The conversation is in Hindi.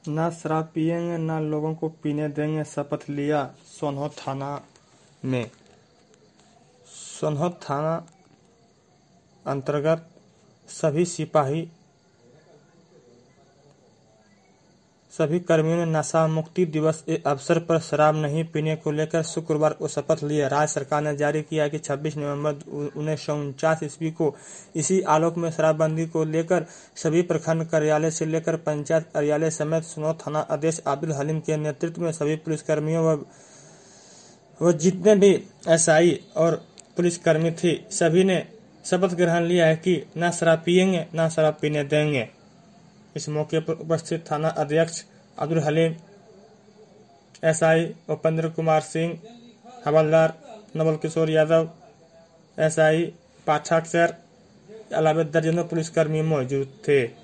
ना शराब पिएंगे ना लोगों को पीने देंगे, शपथ लिया सोनहत थाना में। सोनहत थाना अंतर्गत सभी कर्मियों ने नशा मुक्ति दिवस के अवसर पर शराब नहीं पीने को लेकर शुक्रवार को शपथ लिया। राज्य सरकार ने जारी किया कि 26 नवंबर 1949 ईस्वी को इसी आलोक में शराबबंदी को लेकर सभी प्रखंड कार्यालय से लेकर पंचायत कार्यालय समेत सोनहत थाना अध्यक्ष अब्दुल हलीम के नेतृत्व में सभी पुलिसकर्मियों व जितने भी एसआई और पुलिसकर्मी थे सभी ने शपथ ग्रहण लिया है कि न शराब पिएंगे न शराब पीने देंगे। इस मौके पर उपस्थित थाना अध्यक्ष अब्दुल हलीम, एसआई उपेंद्र कुमार सिंह, हवलदार नवल किशोर यादव, एसआई पाठक सर, अलावा दर्जनों पुलिसकर्मी मौजूद थे।